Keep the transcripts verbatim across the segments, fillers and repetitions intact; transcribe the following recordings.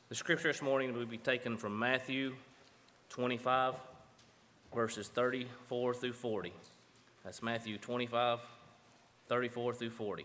The scripture this morning will be taken from Matthew twenty-five, verses thirty-four through forty. That's Matthew twenty-five, thirty-four through forty.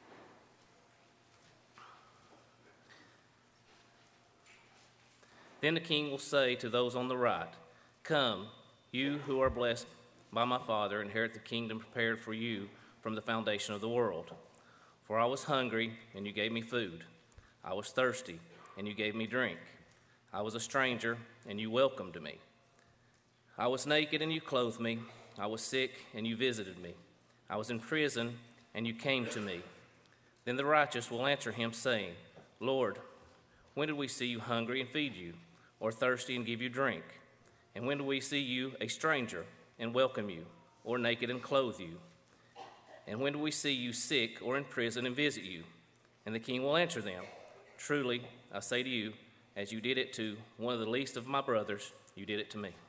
Then the king will say to those on the right, "Come, you who are blessed by my Father, inherit the kingdom prepared for you from the foundation of the world. For I was hungry, and you gave me food. I was thirsty, and you gave me drink. I was a stranger, and you welcomed me. I was naked, and you clothed me. I was sick, and you visited me. I was in prison, and you came to me." Then the righteous will answer him, saying, "Lord, when did we see you hungry and feed you, or thirsty and give you drink? And when did we see you a stranger and welcome you, or naked and clothe you? And when did we see you sick or in prison and visit you?" And the king will answer them, "Truly, I say to you, as you did it to one of the least of my brothers, you did it to me."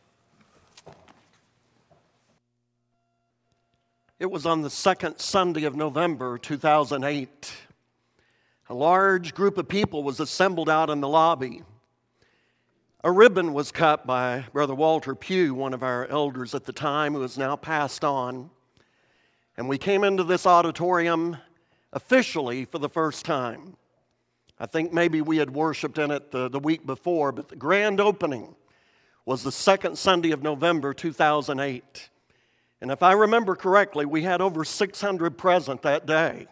It was on the second Sunday of November, two thousand eight. A large group of people was assembled out in the lobby. A ribbon was cut by Brother Walter Pugh, one of our elders at the time, who has now passed on. And we came into this auditorium officially for the first time. I think maybe we had worshiped in it the, the week before, but the grand opening was the second Sunday of November, two thousand eight. And if I remember correctly, we had over six hundred present that day.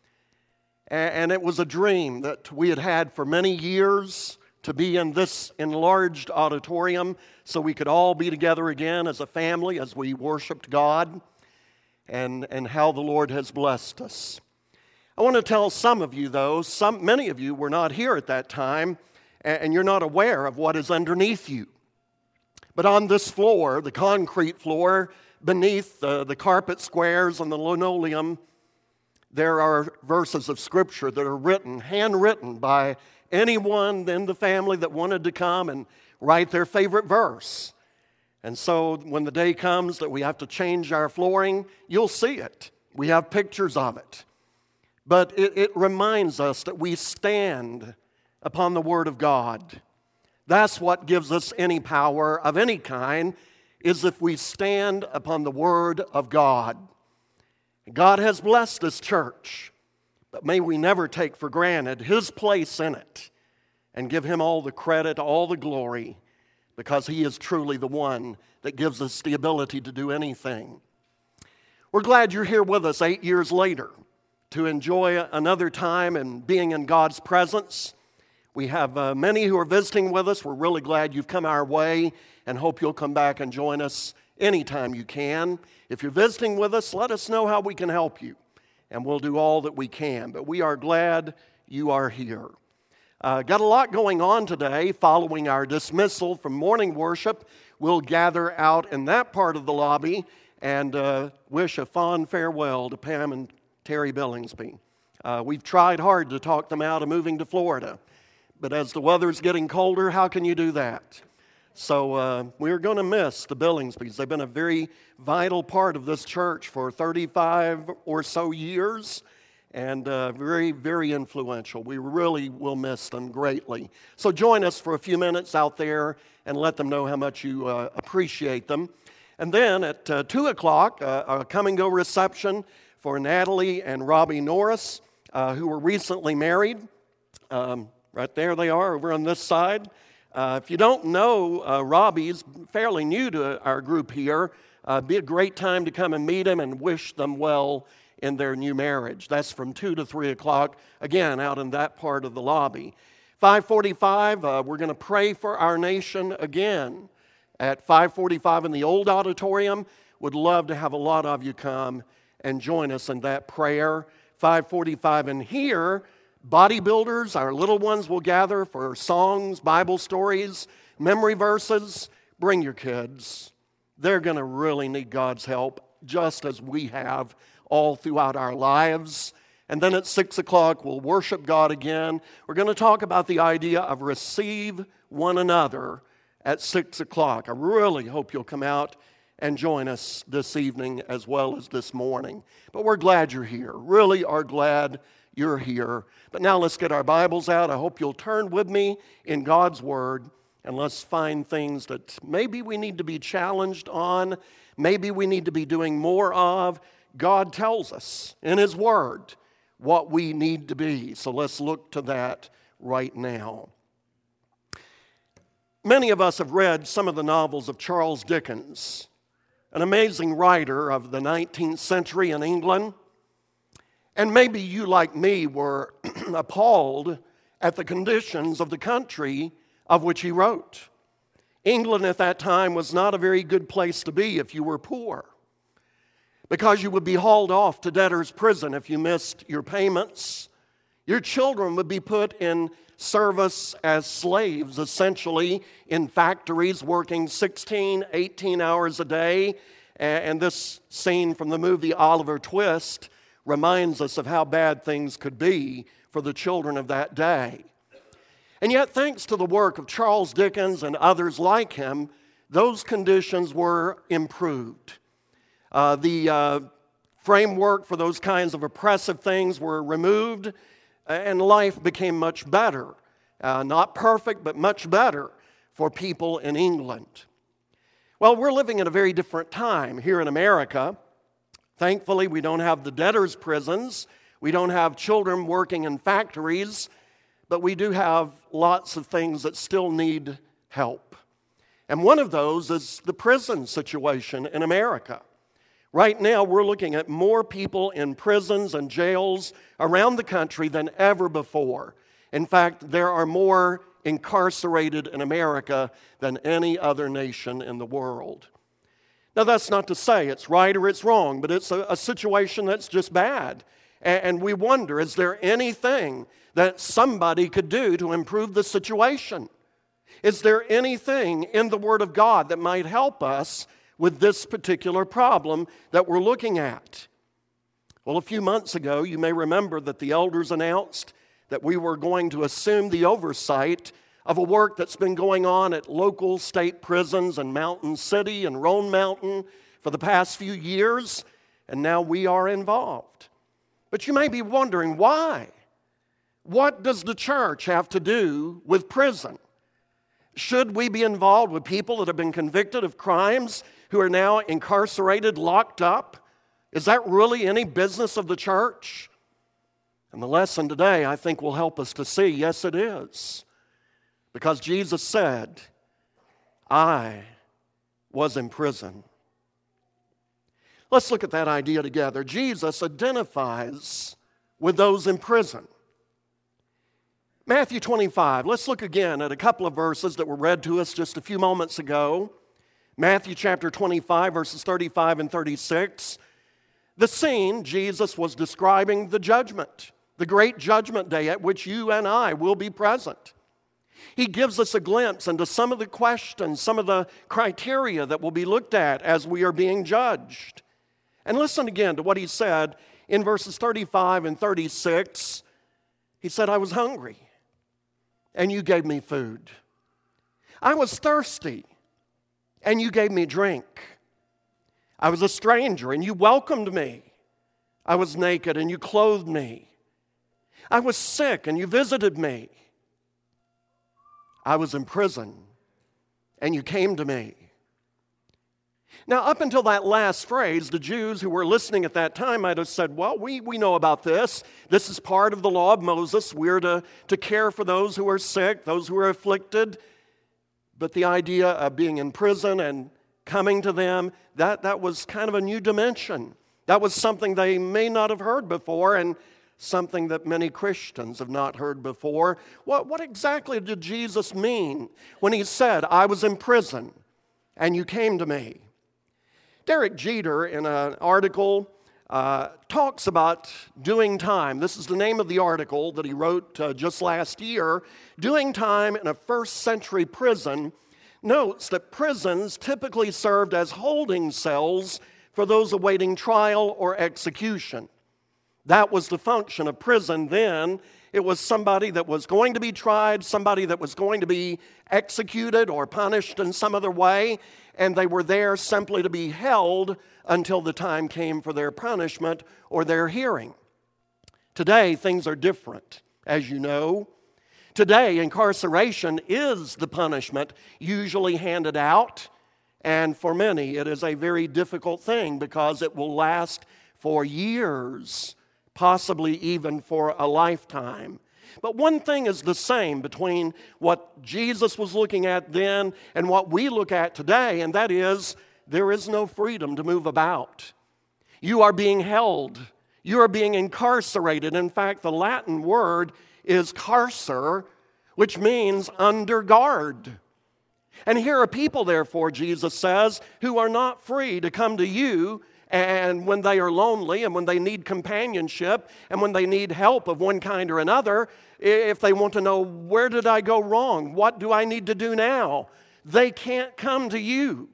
And it was a dream that we had had for many years to be in this enlarged auditorium so we could all be together again as a family as we worshiped God, and, and how the Lord has blessed us. I want to tell some of you, though, some, many of you were not here at that time, and you're not aware of what is underneath you. But on this floor, the concrete floor, beneath the, the carpet squares and the linoleum, there are verses of Scripture that are written, handwritten by anyone in the family that wanted to come and write their favorite verse. And so when the day comes that we have to change our flooring, you'll see it. We have pictures of it. But it, it reminds us that we stand upon the Word of God. That's what gives us any power of any kind, is if we stand upon the Word of God. God has blessed this church, but may we never take for granted His place in it and give Him all the credit, all the glory, because He is truly the one that gives us the ability to do anything. We're glad you're here with us eight years later to enjoy another time and being in God's presence. We have uh, many who are visiting with us. We're really glad you've come our way and hope you'll come back and join us anytime you can. If you're visiting with us, let us know how we can help you, and we'll do all that we can. But we are glad you are here. Uh, got a lot going on today. Following our dismissal from morning worship, we'll gather out in that part of the lobby and uh, wish a fond farewell to Pam and Terry Billingsby. Uh, we've tried hard to talk them out of moving to Florida, but as the weather's getting colder, how can you do that? So uh, we're going to miss the Billingsbys. They've been a very vital part of this church for thirty-five or so years, and uh, very, very influential. We really will miss them greatly. So join us for a few minutes out there and let them know how much you uh, appreciate them. And then at uh, two o'clock, uh, a come-and-go reception for Natalie and Robbie Norris, uh, who were recently married. Um, right there they are over on this side. Uh, if you don't know, uh, Robbie's fairly new to our group here. Uh, be a great time to come and meet him and wish them well in their new marriage. That's from two to three o'clock, again, out in that part of the lobby. five forty-five, uh, we're going to pray for our nation again at five forty-five in the old auditorium. Would love to have a lot of you come and join us in that prayer. five forty-five in here, bodybuilders, our little ones will gather for songs, Bible stories, memory verses. Bring your kids. They're going to really need God's help, just as we have all throughout our lives. And then at six o'clock, we'll worship God again. We're going to talk about the idea of receive one another at six o'clock. I really hope you'll come out and join us this evening as well as this morning. But we're glad you're here. Really are glad you're here. But now let's get our Bibles out. I hope you'll turn with me in God's Word, and let's find things that maybe we need to be challenged on, maybe we need to be doing more of. God tells us in His Word what we need to be. So let's look to that right now. Many of us have read some of the novels of Charles Dickens, an amazing writer of the nineteenth century in England. And maybe you, like me, were appalled at the conditions of the country of which he wrote. England at that time was not a very good place to be if you were poor, because you would be hauled off to debtor's prison if you missed your payments. Your children would be put in service as slaves, essentially, in factories, working sixteen, eighteen hours a day. And this scene from the movie Oliver Twist reminds us of how bad things could be for the children of that day. And yet, thanks to the work of Charles Dickens and others like him, those conditions were improved. Uh, the uh, framework for those kinds of oppressive things were removed, and life became much better. Uh, not perfect, but much better for people in England. Well, we're living in a very different time here in America. Thankfully, we don't have the debtors' prisons. We don't have children working in factories, but we do have lots of things that still need help. And one of those is the prison situation in America. Right now, we're looking at more people in prisons and jails around the country than ever before. In fact, there are more incarcerated in America than any other nation in the world. Now, that's not to say it's right or it's wrong, but it's a, a situation that's just bad. And, and we wonder, is there anything that somebody could do to improve the situation? Is there anything in the Word of God that might help us with this particular problem that we're looking at? Well, a few months ago, you may remember that the elders announced that we were going to assume the oversight of a work that's been going on at local state prisons in Mountain City and Roan Mountain for the past few years, and now we are involved. But you may be wondering, why? What does the church have to do with prison? Should we be involved with people that have been convicted of crimes who are now incarcerated, locked up? Is that really any business of the church? And the lesson today, I think, will help us to see, yes, it is. Because Jesus said, I was in prison. Let's look at that idea together. Jesus identifies with those in prison. Matthew twenty-five, let's look again at a couple of verses that were read to us just a few moments ago. Matthew chapter twenty-five, verses thirty-five and thirty-six. The scene, Jesus was describing the judgment, the great judgment day at which you and I will be present. He gives us a glimpse into some of the questions, some of the criteria that will be looked at as we are being judged. And listen again to what he said in verses thirty-five and thirty-six. He said, I was hungry, and you gave me food. I was thirsty, and you gave me drink. I was a stranger, and you welcomed me. I was naked, and you clothed me. I was sick, and you visited me. I was in prison, and you came to me. Now, up until that last phrase, the Jews who were listening at that time might have said, well, we, we know about this. This is part of the law of Moses. We're to, to care for those who are sick, those who are afflicted. But the idea of being in prison and coming to them, that, that was kind of a new dimension. That was something they may not have heard before, and something that many Christians have not heard before. What, what exactly did Jesus mean when he said, I was in prison and you came to me? Derek Jeter, in an article, uh, talks about doing time. This is the name of the article that he wrote uh, just last year. Doing time in a first century prison notes that prisons typically served as holding cells for those awaiting trial or execution. That was the function of prison then. It was somebody that was going to be tried, somebody that was going to be executed or punished in some other way, and they were there simply to be held until the time came for their punishment or their hearing. Today, things are different, as you know. Today, incarceration is the punishment usually handed out, and for many, it is a very difficult thing because it will last for years, possibly even for a lifetime. But one thing is the same between what Jesus was looking at then and what we look at today, and that is there is no freedom to move about. You are being held. You are being incarcerated. In fact, the Latin word is carcer, which means under guard. And here are people, therefore, Jesus says, who are not free to come to you and when they are lonely and when they need companionship and when they need help of one kind or another, if they want to know, where did I go wrong? What do I need to do now? They can't come to you.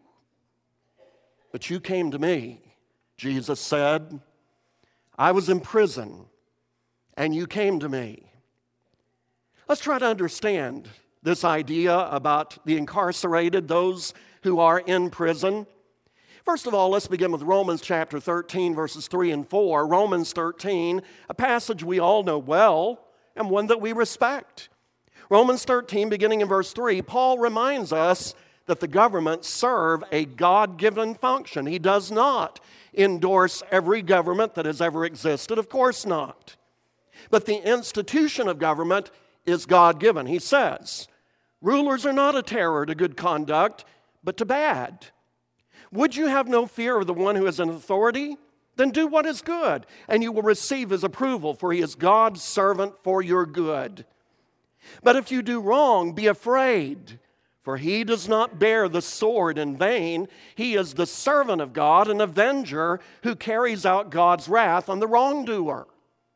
But you came to me, Jesus said. I was in prison, and you came to me. Let's try to understand this idea about the incarcerated, those who are in prison. First of all, let's begin with Romans chapter thirteen, verses three and four. Romans thirteen, a passage we all know well and one that we respect. Romans thirteen, beginning in verse three, Paul reminds us that the government serve a God-given function. He does not endorse every government that has ever existed. Of course not. But the institution of government is God-given. He says, rulers are not a terror to good conduct, but to bad. Would you have no fear of the one who is in authority? Then do what is good, and you will receive his approval, for he is God's servant for your good. But if you do wrong, be afraid, for he does not bear the sword in vain. He is the servant of God, an avenger who carries out God's wrath on the wrongdoer.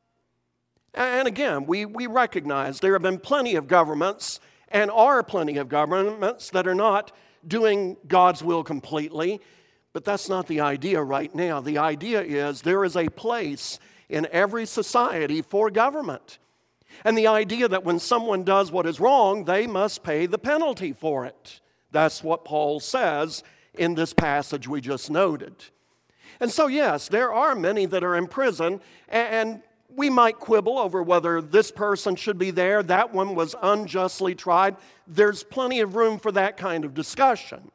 And again, we, we recognize there have been plenty of governments and are plenty of governments that are not doing God's will completely, but that's not the idea right now. The idea is there is a place in every society for government. And the idea that when someone does what is wrong, they must pay the penalty for it. That's what Paul says in this passage we just noted. And so, yes, there are many that are in prison, and we might quibble over whether this person should be there, that one was unjustly tried. There's plenty of room for that kind of discussion.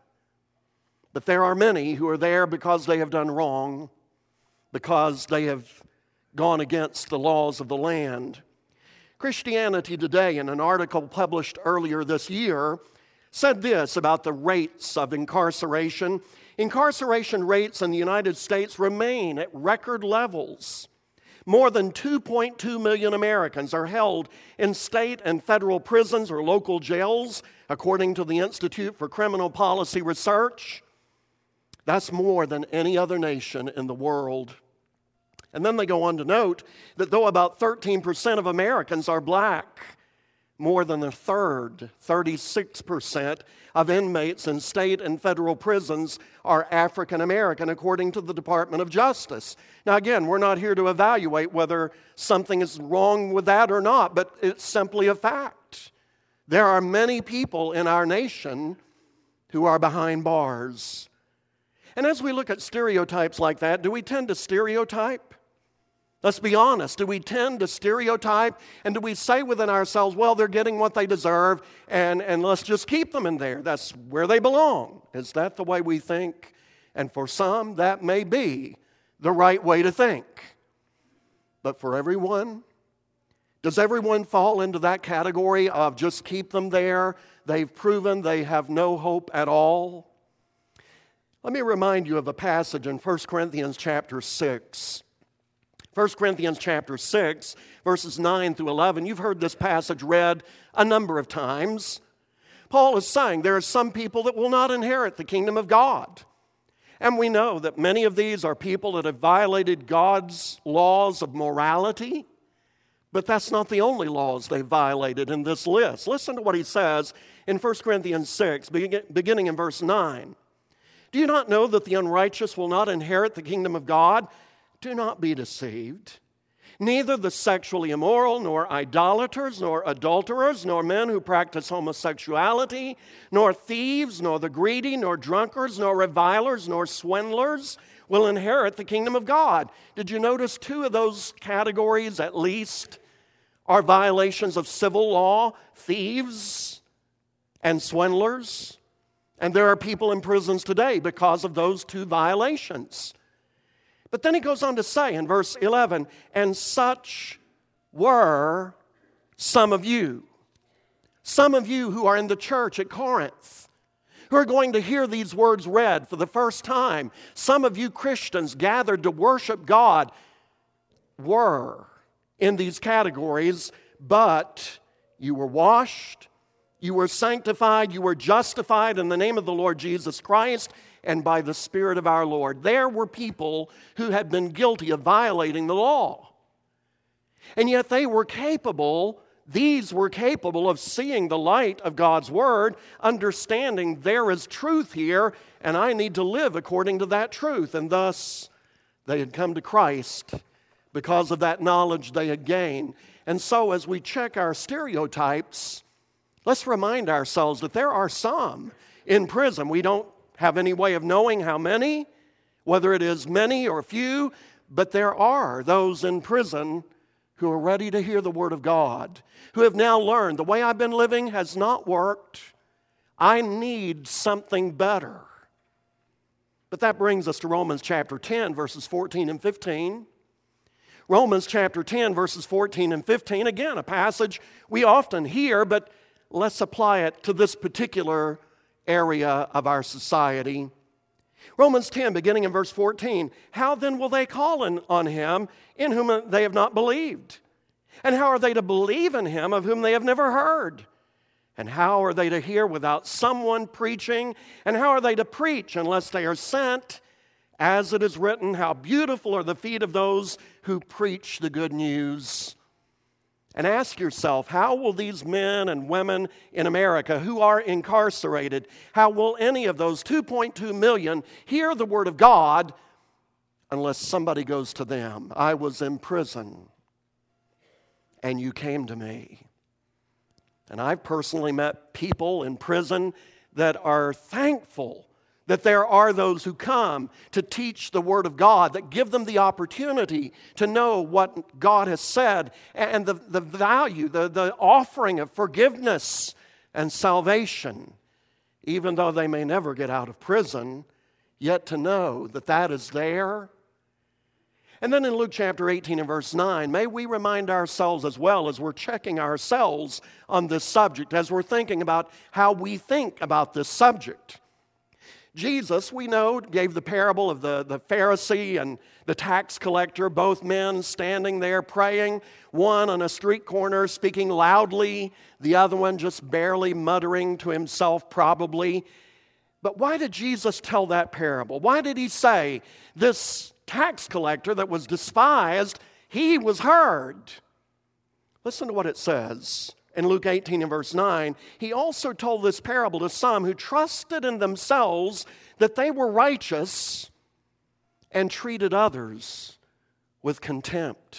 But there are many who are there because they have done wrong, because they have gone against the laws of the land. Christianity Today, in an article published earlier this year, said this about the rates of incarceration. Incarceration rates in the United States remain at record levels. More than two point two million Americans are held in state and federal prisons or local jails, according to the Institute for Criminal Policy Research. That's more than any other nation in the world. And then they go on to note that though about thirteen percent of Americans are black, more than a third, thirty-six percent of inmates in state and federal prisons are African American, according to the Department of Justice. Now again, we're not here to evaluate whether something is wrong with that or not, but it's simply a fact. There are many people in our nation who are behind bars. And as we look at stereotypes like that, do we tend to stereotype? Let's be honest. Do we tend to stereotype, and do we say within ourselves, well, they're getting what they deserve, and, and let's just keep them in there. That's where they belong. Is that the way we think? And for some, that may be the right way to think. But for everyone, does everyone fall into that category of just keep them there? They've proven they have no hope at all. Let me remind you of a passage in First Corinthians chapter six. First Corinthians chapter six, verses nine through eleven. You've heard this passage read a number of times. Paul is saying there are some people that will not inherit the kingdom of God. And we know that many of these are people that have violated God's laws of morality. But that's not the only laws they've violated in this list. Listen to what he says in First Corinthians six, beginning in verse nine. Do you not know that the unrighteous will not inherit the kingdom of God? Do not be deceived. Neither the sexually immoral, nor idolaters, nor adulterers, nor men who practice homosexuality, nor thieves, nor the greedy, nor drunkards, nor revilers, nor swindlers will inherit the kingdom of God. Did you notice two of those categories at least are violations of civil law? Thieves and swindlers. And there are people in prisons today because of those two violations. But then he goes on to say in verse eleven, and such were some of you. Some of you who are in the church at Corinth, who are going to hear these words read for the first time. Some of you Christians gathered to worship God were in these categories, but you were washed, you were sanctified, you were justified in the name of the Lord Jesus Christ and by the Spirit of our Lord. There were people who had been guilty of violating the law. And yet they were capable, these were capable of seeing the light of God's Word, understanding there is truth here, and I need to live according to that truth. And thus, they had come to Christ because of that knowledge they had gained. And so, as we check our stereotypes, let's remind ourselves that there are some in prison. We don't have any way of knowing how many, whether it is many or few, but there are those in prison who are ready to hear the Word of God, who have now learned the way I've been living has not worked. I need something better. But that brings us to Romans chapter ten, verses fourteen and fifteen. Romans chapter ten, verses fourteen and fifteen. Again, a passage we often hear, but let's apply it to this particular area of our society. Romans ten, beginning in verse fourteen. How then will they call in, on him in whom they have not believed? And how are they to believe in him of whom they have never heard? And how are they to hear without someone preaching? And how are they to preach unless they are sent? As it is written, how beautiful are the feet of those who preach the good news. And ask yourself, how will these men and women in America who are incarcerated, how will any of those two point two million hear the Word of God unless somebody goes to them? I was in prison, and you came to me. And I've personally met people in prison that are thankful that there are those who come to teach the Word of God, that give them the opportunity to know what God has said and the, the value, the, the offering of forgiveness and salvation. Even though they may never get out of prison, yet to know that that is there. And then in Luke chapter eighteen and verse nine, may we remind ourselves as well as we're checking ourselves on this subject, as we're thinking about how we think about this subject. Jesus, we know, gave the parable of the, the Pharisee and the tax collector, both men standing there praying, one on a street corner speaking loudly, the other one just barely muttering to himself probably. But why did Jesus tell that parable? Why did he say this tax collector that was despised, he was heard? Listen to what it says. In Luke eighteen and verse nine, he also told this parable to some who trusted in themselves that they were righteous and treated others with contempt.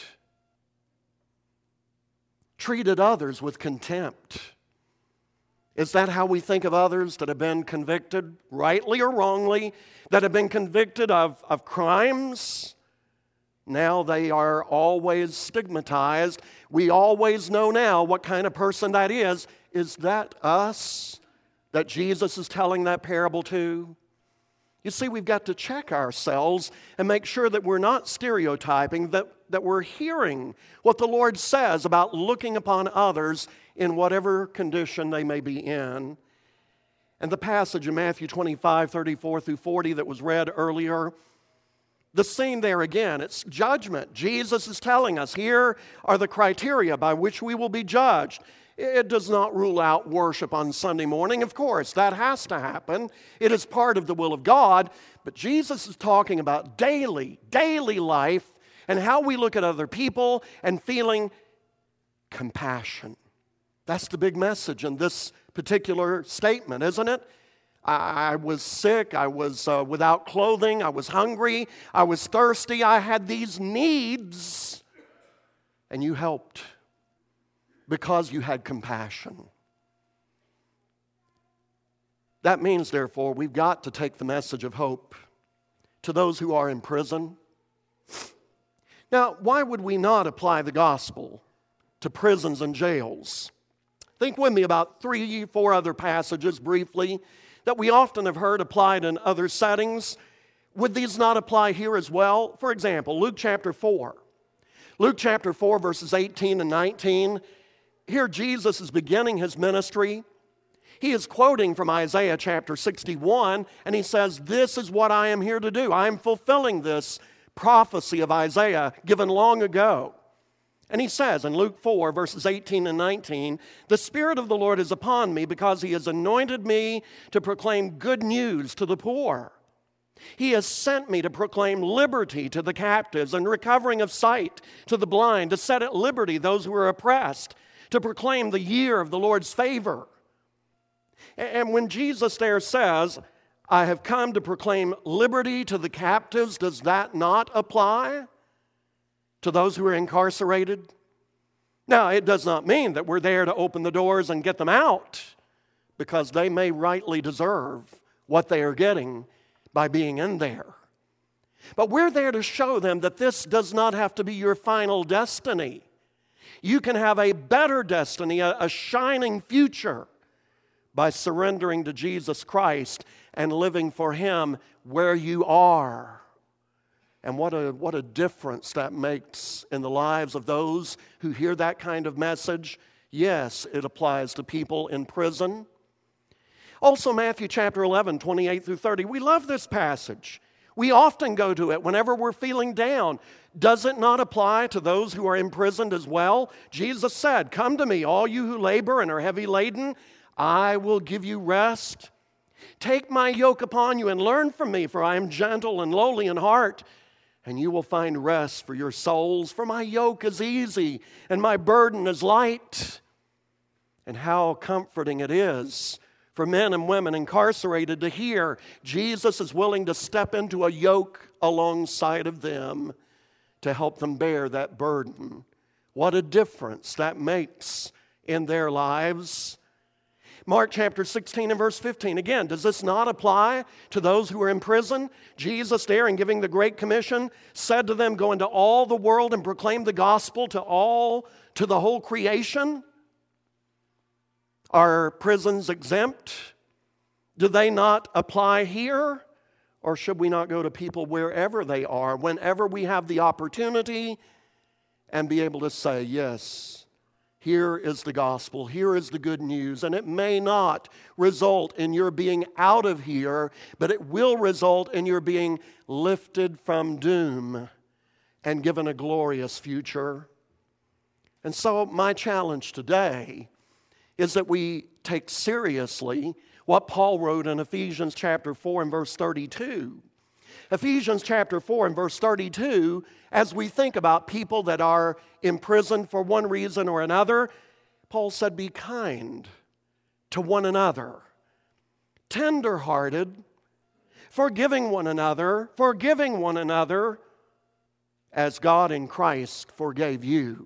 Treated others with contempt. Is that how we think of others that have been convicted, rightly or wrongly, that have been convicted of, of crimes? Now they are always stigmatized. We always know now what kind of person that is. Is that us that Jesus is telling that parable to? You see, we've got to check ourselves and make sure that we're not stereotyping, that, that we're hearing what the Lord says about looking upon others in whatever condition they may be in. And the passage in Matthew twenty-five, thirty-four through forty that was read earlier, the scene there again, it's judgment. Jesus is telling us here are the criteria by which we will be judged. It does not rule out worship on Sunday morning. Of course, that has to happen. It is part of the will of God. But Jesus is talking about daily, daily life and how we look at other people and feeling compassion. That's the big message in this particular statement, isn't it? I was sick, I was uh, without clothing, I was hungry, I was thirsty, I had these needs, and you helped because you had compassion. That means, therefore, we've got to take the message of hope to those who are in prison? Now, why would we not apply the gospel to prisons and jails? Think with me about three, four other passages briefly that we often have heard applied in other settings. Would these not apply here as well? For example, Luke chapter four. Luke chapter four, verses eighteen and nineteen. Here Jesus is beginning his ministry. He is quoting from Isaiah chapter sixty-one, and he says, "This is what I am here to do. I am fulfilling this prophecy of Isaiah given long ago." And he says in Luke four, verses eighteen and nineteen, "The Spirit of the Lord is upon me because he has anointed me to proclaim good news to the poor. He has sent me to proclaim liberty to the captives and recovering of sight to the blind, to set at liberty those who are oppressed, to proclaim the year of the Lord's favor." And when Jesus there says, "I have come to proclaim liberty to the captives," does that not apply to those who are incarcerated? Now, it does not mean that we're there to open the doors and get them out, because they may rightly deserve what they are getting by being in there. But we're there to show them that this does not have to be your final destiny. You can have a better destiny, a, a shining future, by surrendering to Jesus Christ and living for Him where you are. And what a, what a difference that makes in the lives of those who hear that kind of message. Yes, it applies to people in prison. Also, Matthew chapter eleven, twenty-eight through thirty. We love this passage. We often go to it whenever we're feeling down. Does it not apply to those who are imprisoned as well? Jesus said, "Come to me, all you who labor and are heavy laden. I will give you rest. Take my yoke upon you and learn from me, for I am gentle and lowly in heart, and you will find rest for your souls. For my yoke is easy and my burden is light." And how comforting it is for men and women incarcerated to hear Jesus is willing to step into a yoke alongside of them to help them bear that burden. What a difference that makes in their lives. Mark chapter sixteen and verse fifteen. Again, does this not apply to those who are in prison? Jesus there, in giving the Great Commission, said to them, "Go into all the world and proclaim the gospel to all, to the whole creation." Are prisons exempt? Do they not apply here? Or should we not go to people wherever they are, whenever we have the opportunity, and be able to say, yes, here is the gospel, here is the good news, and it may not result in your being out of here, but it will result in your being lifted from doom and given a glorious future. And so my challenge today is that we take seriously what Paul wrote in Ephesians chapter four and verse thirty-two. Ephesians chapter four and verse thirty-two, as we think about people that are imprisoned for one reason or another, Paul said, "Be kind to one another, tender-hearted, forgiving one another, forgiving one another, as God in Christ forgave you."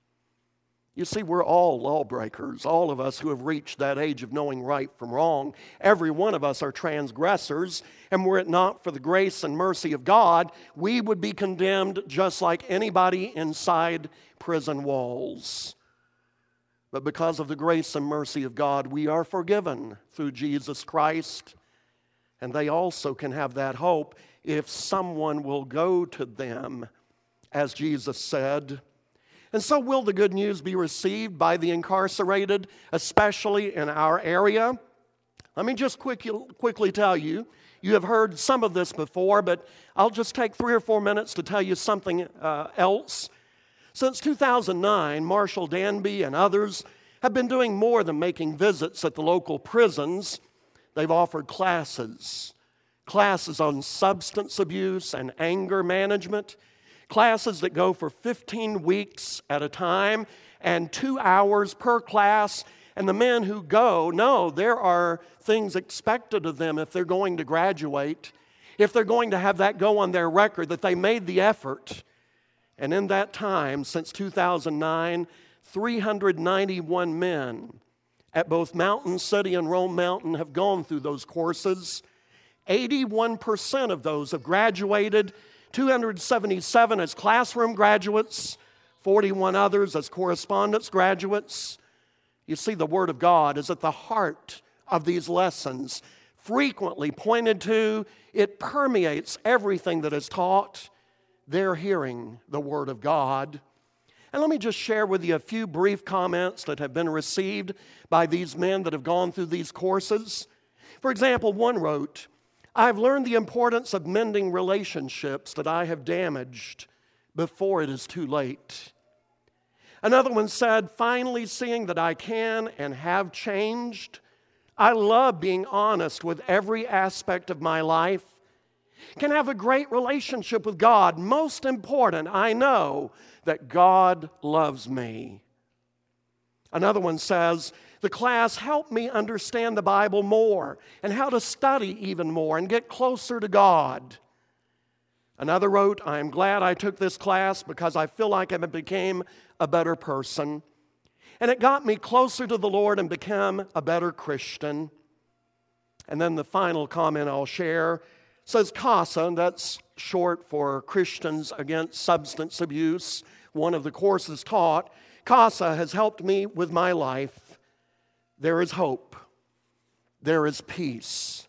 You see, we're all lawbreakers, all of us who have reached that age of knowing right from wrong. Every one of us are transgressors, and were it not for the grace and mercy of God, we would be condemned just like anybody inside prison walls. But because of the grace and mercy of God, we are forgiven through Jesus Christ, and they also can have that hope if someone will go to them, as Jesus said. And so will the good news be received by the incarcerated, especially in our area? Let me just quick, quickly tell you, you have heard some of this before, but I'll just take three or four minutes to tell you something uh, else. Since two thousand nine, Marshall Danby and others have been doing more than making visits at the local prisons. They've offered classes, classes on substance abuse and anger management, classes that go for fifteen weeks at a time and two hours per class. And the men who go know there are things expected of them if they're going to graduate, if they're going to have that go on their record, that they made the effort. And in that time, since two thousand nine, three hundred ninety-one men at both Mountain City and Rome Mountain have gone through those courses. eighty-one percent of those have graduated, two hundred seventy-seven as classroom graduates, forty-one others as correspondence graduates. You see, the Word of God is at the heart of these lessons, frequently pointed to. It permeates everything that is taught. They're hearing the Word of God. And let me just share with you a few brief comments that have been received by these men that have gone through these courses. For example, one wrote, "I've learned the importance of mending relationships that I have damaged before it is too late." Another one said, "Finally seeing that I can and have changed. I love being honest with every aspect of my life. Can have a great relationship with God. Most important, I know that God loves me." Another one says, "The class helped me understand the Bible more and how to study even more and get closer to God." Another wrote, "I am glad I took this class because I feel like I became a better person. And it got me closer to the Lord and became a better Christian." And then the final comment I'll share says CASA, and that's short for Christians Against Substance Abuse, one of the courses taught. "CASA has helped me with my life. There is hope. There is peace."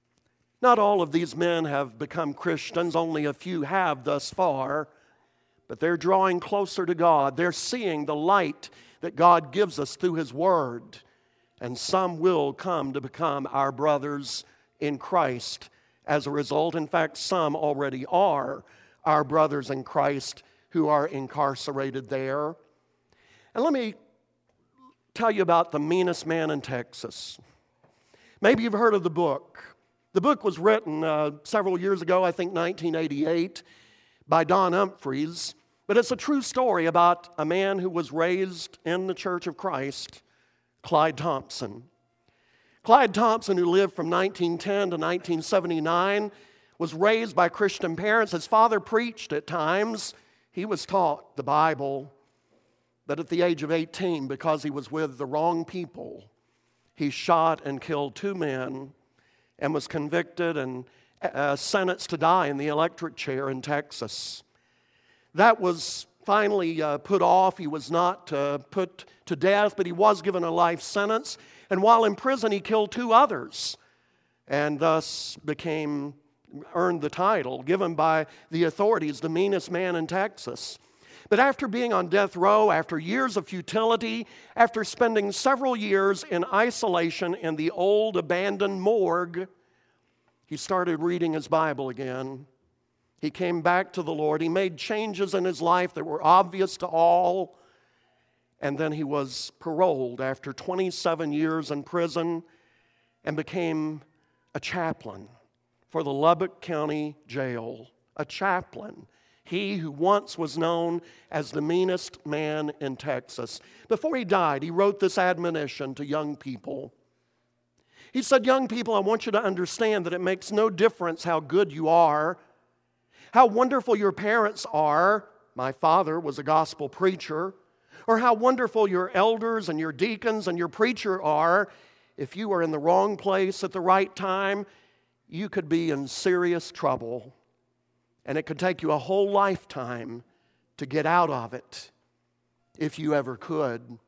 Not all of these men have become Christians, only a few have thus far, but they're drawing closer to God. They're seeing the light that God gives us through His Word, and some will come to become our brothers in Christ as a result. In fact, some already are our brothers in Christ who are incarcerated there. And let me tell you about The Meanest Man in Texas. Maybe you've heard of the book. The book was written uh, several years ago, I think nineteen eighty-eight, by Don Humphreys. But it's a true story about a man who was raised in the Church of Christ, Clyde Thompson. Clyde Thompson, who lived from nineteen ten to nineteen seventy-nine, was raised by Christian parents. His father preached at times. He was taught the Bible. But at the age of eighteen, because he was with the wrong people, he shot and killed two men and was convicted and uh, sentenced to die in the electric chair in Texas. That was finally uh, put off. He was not uh, put to death, but he was given a life sentence. And while in prison, he killed two others and thus became, earned the title given by the authorities, the meanest man in Texas. But after being on death row, after years of futility, after spending several years in isolation in the old abandoned morgue, he started reading his Bible again. He came back to the Lord. He made changes in his life that were obvious to all. And then he was paroled after twenty-seven years in prison and became a chaplain for the Lubbock County Jail. A chaplain. He who once was known as the meanest man in Texas. Before he died, he wrote this admonition to young people. He said, "Young people, I want you to understand that it makes no difference how good you are, how wonderful your parents are." My father was a gospel preacher. Or how wonderful your elders and your deacons and your preacher are. If you are in the wrong place at the right time, you could be in serious trouble. And it could take you a whole lifetime to get out of it, if you ever could.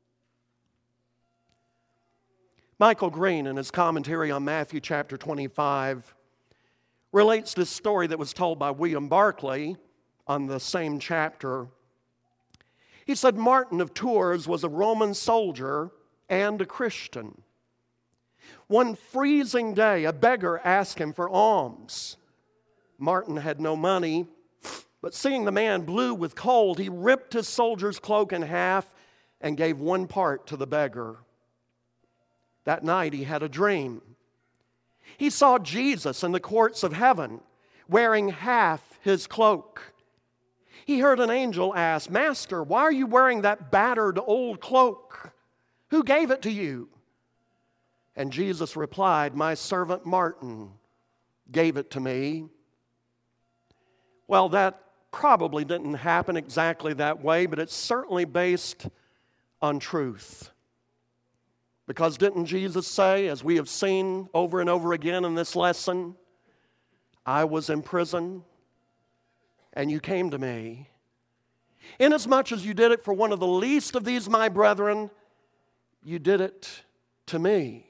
Michael Green, in his commentary on Matthew chapter twenty-five, relates this story that was told by William Barclay on the same chapter. He said, "Martin of Tours was a Roman soldier and a Christian. One freezing day, a beggar asked him for alms. Martin had no money, but seeing the man blue with cold, he ripped his soldier's cloak in half and gave one part to the beggar. That night he had a dream. He saw Jesus in the courts of heaven, wearing half his cloak. He heard an angel ask, 'Master, why are you wearing that battered old cloak? Who gave it to you?' And Jesus replied, 'My servant Martin gave it to me.'" Well, that probably didn't happen exactly that way, but it's certainly based on truth. Because didn't Jesus say, as we have seen over and over again in this lesson, I was in prison and you came to me. Inasmuch as you did it for one of the least of these my brethren, you did it to me.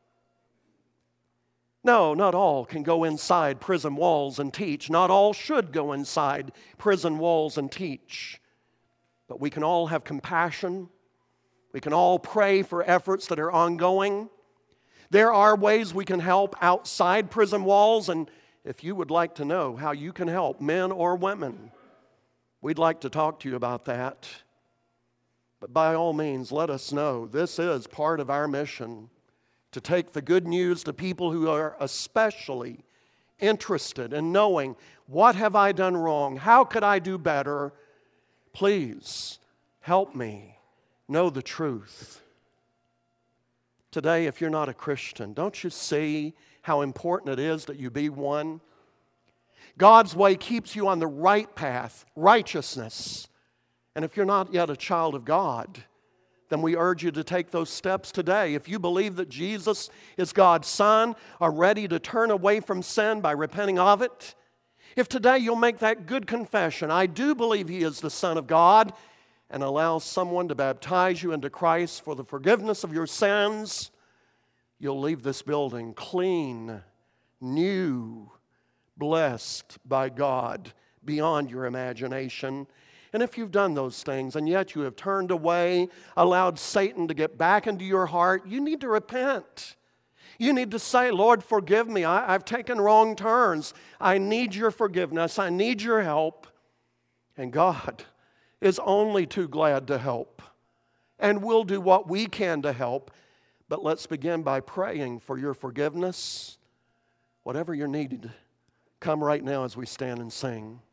No, not all can go inside prison walls and teach. Not all should go inside prison walls and teach. But we can all have compassion. We can all pray for efforts that are ongoing. There are ways we can help outside prison walls, and if you would like to know how you can help, men or women, we'd like to talk to you about that. But by all means, let us know this is part of our mission, to take the good news to people who are especially interested in knowing, what have I done wrong? How could I do better? Please help me know the truth. Today, if you're not a Christian, don't you see how important it is that you be one? God's way keeps you on the right path, righteousness. And if you're not yet a child of God, then we urge you to take those steps today. If you believe that Jesus is God's Son, are ready to turn away from sin by repenting of it, if today you'll make that good confession, I do believe He is the Son of God, and allow someone to baptize you into Christ for the forgiveness of your sins, you'll leave this building clean, new, blessed by God beyond your imagination. And if you've done those things and yet you have turned away, allowed Satan to get back into your heart, you need to repent. You need to say, Lord, forgive me. I, I've taken wrong turns. I need your forgiveness. I need your help. And God is only too glad to help. And we'll do what we can to help. But let's begin by praying for your forgiveness. Whatever you're needed, come right now as we stand and sing.